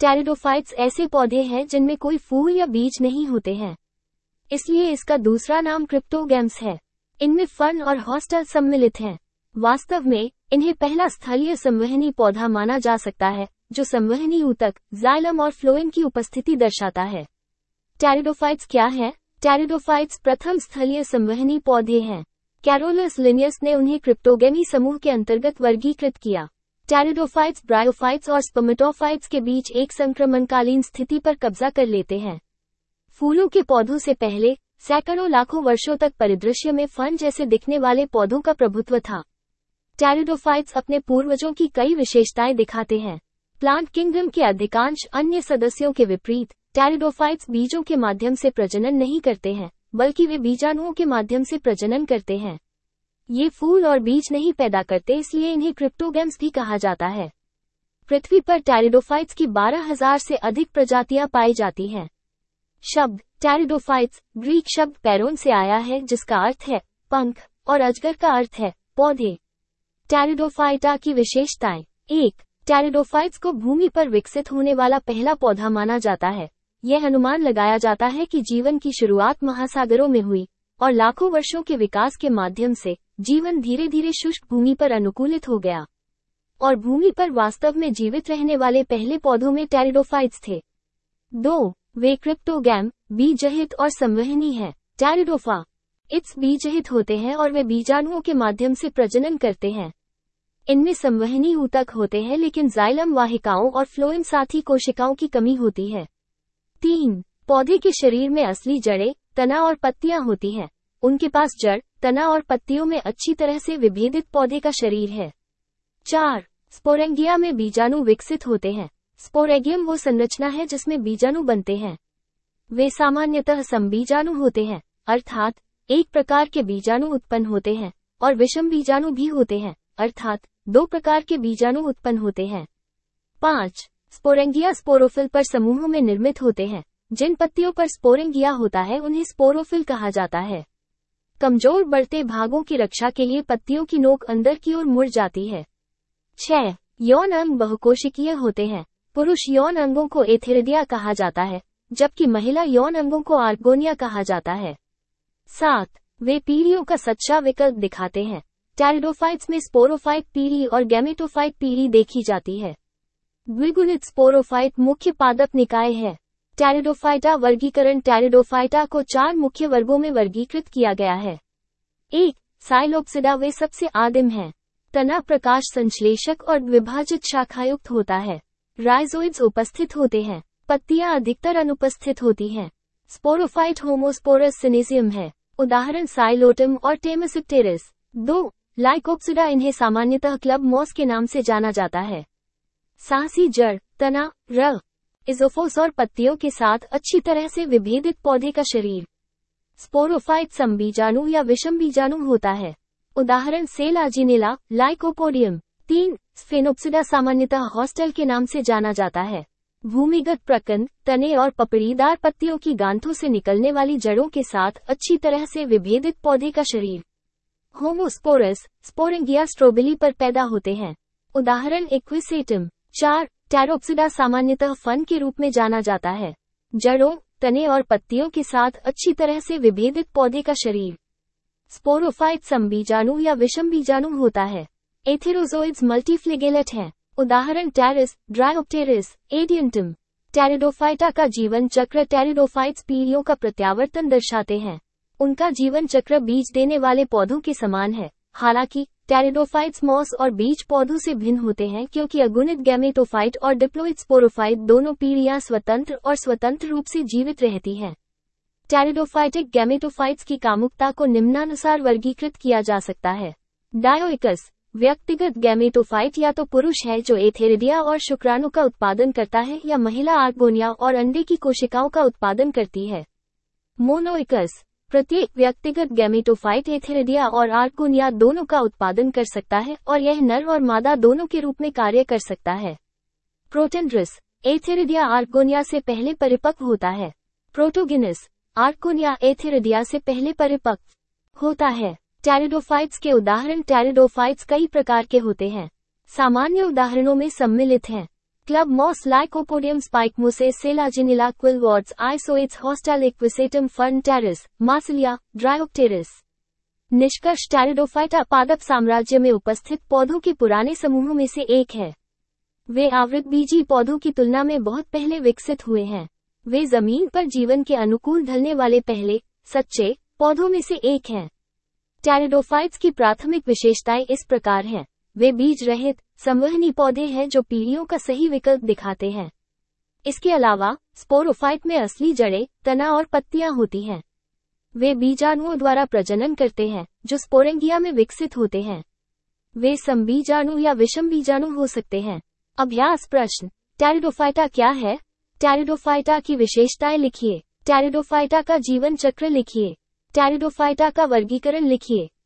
Pteridophytes ऐसे पौधे हैं जिनमें कोई फूल या बीज नहीं होते हैं, इसलिए इसका दूसरा नाम क्रिप्टोगैम्स है। इनमें फर्न और हॉस्टल सम्मिलित हैं। वास्तव में इन्हें पहला स्थलीय संवहनी पौधा माना जा सकता है, जो संवहनी ऊतक, जाइलम और फ्लोएम की उपस्थिति दर्शाता है। टेरिडोफाइट्स क्या है? टेरिडोफाइट्स प्रथम स्थलीय संवहनी पौधे हैं। कैरोलस लिनियस ने उन्हें क्रिप्टोगेमी समूह के अंतर्गत वर्गीकृत किया। टेरिडोफाइट्स ब्रायोफाइट्स और स्पर्मेटोफाइट्स के बीच एक संक्रमणकालीन स्थिति पर कब्जा कर लेते हैं। फूलों के पौधों से पहले सैकड़ों लाखों वर्षों तक परिदृश्य में फर्न जैसे दिखने वाले पौधों का प्रभुत्व था। टेरिडोफाइट्स अपने पूर्वजों की कई विशेषताएं दिखाते हैं। प्लांट किंगडम के अधिकांश अन्य सदस्यों के विपरीत, टेरिडोफाइट्स बीजों के माध्यम से प्रजनन नहीं करते हैं, बल्कि वे बीजाणुओं के माध्यम से प्रजनन करते हैं। ये फूल और बीज नहीं पैदा करते, इसलिए इन्हें क्रिप्टोगैम्स भी कहा जाता है। पृथ्वी पर टेरिडोफाइट्स की 12,000 से अधिक प्रजातियां पाई जाती हैं। शब्द टेरिडोफाइट्स ग्रीक शब्द पैरोन से आया है, जिसका अर्थ है पंख, और अजगर का अर्थ है पौधे। टेरिडोफाइटा की विशेषताएं। 1. टेरिडोफाइट्स को भूमि पर विकसित होने वाला पहला पौधा माना जाता है। यह अनुमान लगाया जाता है कि जीवन की शुरुआत महासागरों में हुई, और लाखों वर्षों के विकास के माध्यम से जीवन धीरे धीरे शुष्क भूमि पर अनुकूलित हो गया, और भूमि पर वास्तव में जीवित रहने वाले पहले पौधों में टेरिडोफाइट्स थे। 2. वे क्रिप्टोगैम, बीजहित और संवहनी हैं। टेरिडोफा इट्स बीजहित होते हैं और वे बीजाणुओं के माध्यम से प्रजनन करते हैं। इनमें संवहनी ऊतक होते हैं, लेकिन जाइलम वाहिकाओं और फ्लोएम साथी कोशिकाओं की कमी होती है। 3. पौधे के शरीर में असली जड़ें, तना और पत्तियां होती हैं। उनके पास जड़, तना और पत्तियों में अच्छी तरह से विभेदित पौधे का शरीर है। 4. स्पोरेंगिया में बीजाणु विकसित होते हैं। स्पोरेगियम वो संरचना है जिसमें बीजाणु बनते हैं। वे सामान्यतः समबीजाणु होते हैं, अर्थात एक प्रकार के बीजाणु उत्पन्न होते हैं, और विषम बीजाणु भी होते हैं, अर्थात 2 प्रकार के बीजाणु उत्पन्न होते हैं। 5. स्पोरेंगिया स्पोरोफिल पर समूहों में निर्मित होते हैं। जिन पत्तियों पर स्पोरेंगिया होता है उन्हें स्पोरोफिल कहा जाता है। कमजोर बढ़ते भागों की रक्षा के लिए पत्तियों की नोक अंदर की ओर मुड़ जाती है। 6. यौन अंग बहुकोशिकीय होते हैं। पुरुष यौन अंगों को एथेरिडिया कहा जाता है, जबकि महिला यौन अंगों को आर्गोनिया कहा जाता है। 7. वे पीढ़ियों का सच्चा विकल्प दिखाते हैं। टेरिडोफाइट्स में स्पोरोफाइट पीढ़ी और गैमेटोफाइट पीढ़ी देखी जाती है। द्विगुणित स्पोरोफाइट मुख्य पादप निकाय है। टेरिडोफाइटा वर्गीकरण। टेरिडोफाइटा को 4 मुख्य वर्गों में वर्गीकृत किया गया है। 1. साइलोप्सिडा वे सबसे आदिम हैं। तना प्रकाश संश्लेषक और द्विभाजित शाखायुक्त होता है। राइजोइड्स उपस्थित होते हैं। पत्तियां अधिकतर अनुपस्थित होती हैं। स्पोरोफाइट होमोस्पोरस सिनेसियम है। उदाहरण साइलोटम और टेमेसिप्टेरिस। 2. लाइकोप्सिडा इन्हें सामान्यतः क्लब मॉस के नाम से जाना जाता है। साहसी जड़, तना, र, इज़ोफोस और पत्तियों के साथ अच्छी तरह से विभेदित पौधे का शरीर। स्पोरोफाइट समबीजाणु या विषम बीजाणु होता है। उदाहरण सेलाजिनेला, लाइकोपोडियम। 3. स्फेनोप्सिडा सामान्यतः हॉस्टल के नाम से जाना जाता है। भूमिगत प्रकंद, तने और पपड़ीदार पत्तियों की गांठों से निकलने वाली जड़ों के साथ अच्छी तरह से विभेदित पौधे का शरीर। होमोस्पोरस, स्पोरेंगिया स्ट्रोबिली पर पैदा होते हैं। उदाहरण एक्विसेटम। 4. टेरोप्सिडा सामान्यतः फन के रूप में जाना जाता है। जड़ों, तने और पत्तियों के साथ अच्छी तरह से विभेदित पौधे का शरीर। स्पोरोफाइट समबीजाणु या विषम बीजाणु होता है। एथेरोजोइड्स मल्टीफ्लेगेलेट हैं। उदाहरण टेरिस, ड्रायोप्टेरिस, एडियंटम। टेरिडोफाइटा का जीवन चक्र। टेरिडोफाइट्स पीढ़ियों का प्रत्यावर्तन दर्शाते हैं। उनका जीवन चक्र बीज देने वाले पौधों के समान है। हालांकि टेरिडोफाइट्स मॉस और बीज पौधों से भिन्न होते हैं, क्योंकि अगुणित गैमेटोफाइट और डिप्लोइड स्पोरोफाइट दोनों पीढ़ियां स्वतंत्र रूप से जीवित रहती हैं। टेरिडोफाइटिक गैमेटोफाइट्स की कामुकता को निम्नानुसार वर्गीकृत किया जा सकता है। डायोइकस, व्यक्तिगत गैमेटोफाइट या तो पुरुष है जो एथेरिडिया और शुक्राणु का उत्पादन करता है, या महिला आर्गोनिया और अंडे की कोशिकाओं का उत्पादन करती है। मोनोइकस, प्रत्येक व्यक्तिगत गैमेटोफाइट एथेरिडिया और आर्गोनिया दोनों का उत्पादन कर सकता है, और यह नर और मादा दोनों के रूप में कार्य कर सकता है। प्रोटेंड्रस, एथेरिडिया आर्गोनिया से पहले परिपक्व होता है। प्रोटोगिनस, आर्गोनिया एथेरिडिया से पहले परिपक्व होता है। टेरिडोफाइट्स के उदाहरण। टेरिडोफाइट्स कई प्रकार के होते हैं। सामान्य उदाहरणों में सम्मिलित हैं। Club moss lycopodium spikemosses selaginella quillworts isoetes horsetail equisetum fern pteris marsilea dryopteris. निष्कर्ष टेरिडोफाइटा पादप साम्राज्य में उपस्थित पौधों के पुराने समूहों में से एक है। वे आवृतबीजी पौधों की तुलना में बहुत पहले विकसित हुए हैं। वे जमीन पर जीवन के अनुकूल ढलने वाले पहले सच्चे पौधों में से एक हैं। टेरिडोफाइट्स की प्राथमिक विशेषताएं इस प्रकार हैं। वे बीज रहित संवहनी पौधे हैं जो पीढ़ियों का सही विकल्प दिखाते हैं। इसके अलावा स्पोरोफाइट में असली जड़ें, तना और पत्तियां होती हैं। वे बीजाणुओं द्वारा प्रजनन करते हैं जो स्पोरेंगिया में विकसित होते हैं। वे समबीजाणु या विषम बीजाणु हो सकते हैं। अभ्यास प्रश्न। टेरिडोफाइटा क्या है? टेरिडोफाइटा की विशेषताएं लिखिए। टेरिडोफाइटा का जीवन चक्र लिखिए। टेरिडोफाइटा का वर्गीकरण लिखिए।